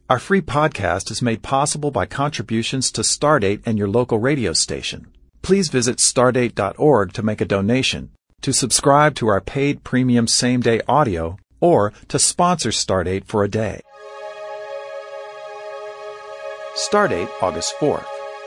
Our free podcast is made possible by contributions to Stardate and your local radio station. Please visit stardate.org to make a donation, to subscribe to our paid premium same-day audio, or to sponsor Stardate for a day. Stardate, August 4th.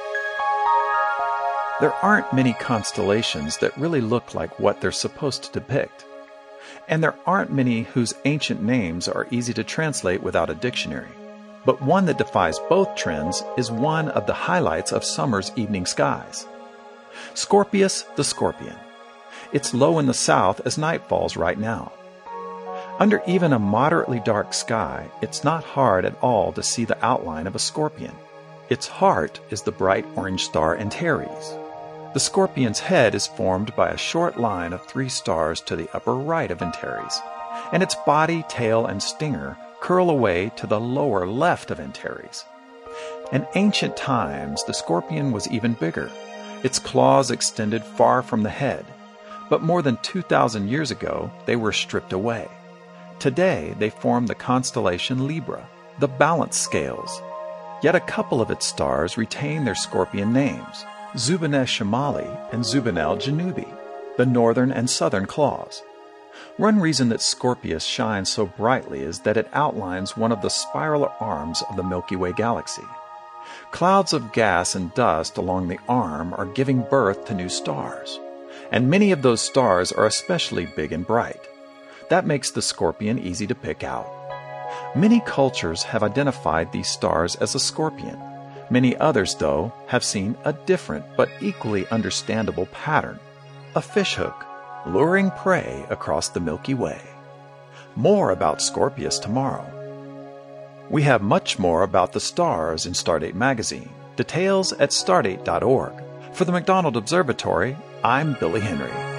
There aren't many constellations that really look like what they're supposed to depict. And there aren't many whose ancient names are easy to translate without a dictionary. But one that defies both trends is one of the highlights of summer's evening skies. Scorpius the Scorpion. It's low in the south as night falls right now. Under even a moderately dark sky, it's not hard at all to see the outline of a scorpion. Its heart is the bright orange star Antares. The scorpion's head is formed by a short line of 3 stars to the upper right of Antares, and its body, tail, and stinger curl away to the lower left of Antares. In ancient times, the scorpion was even bigger. Its claws extended far from the head, but more than 2,000 years ago, they were stripped away. Today, they form the constellation Libra, the balance scales. Yet a couple of its stars retain their scorpion names, Zubaneh Shimali and Zubanel Janubi, the northern and southern claws. One reason that Scorpius shines so brightly is that it outlines one of the spiral arms of the Milky Way galaxy. Clouds of gas and dust along the arm are giving birth to new stars, and many of those stars are especially big and bright. That makes the scorpion easy to pick out. Many cultures have identified these stars as a scorpion. Many others, though, have seen a different but equally understandable pattern, a fishhook, luring prey across the Milky Way. More about Scorpius tomorrow. We have much more about the stars in Stardate magazine. Details at stardate.org. For the McDonald Observatory, I'm Billy Henry.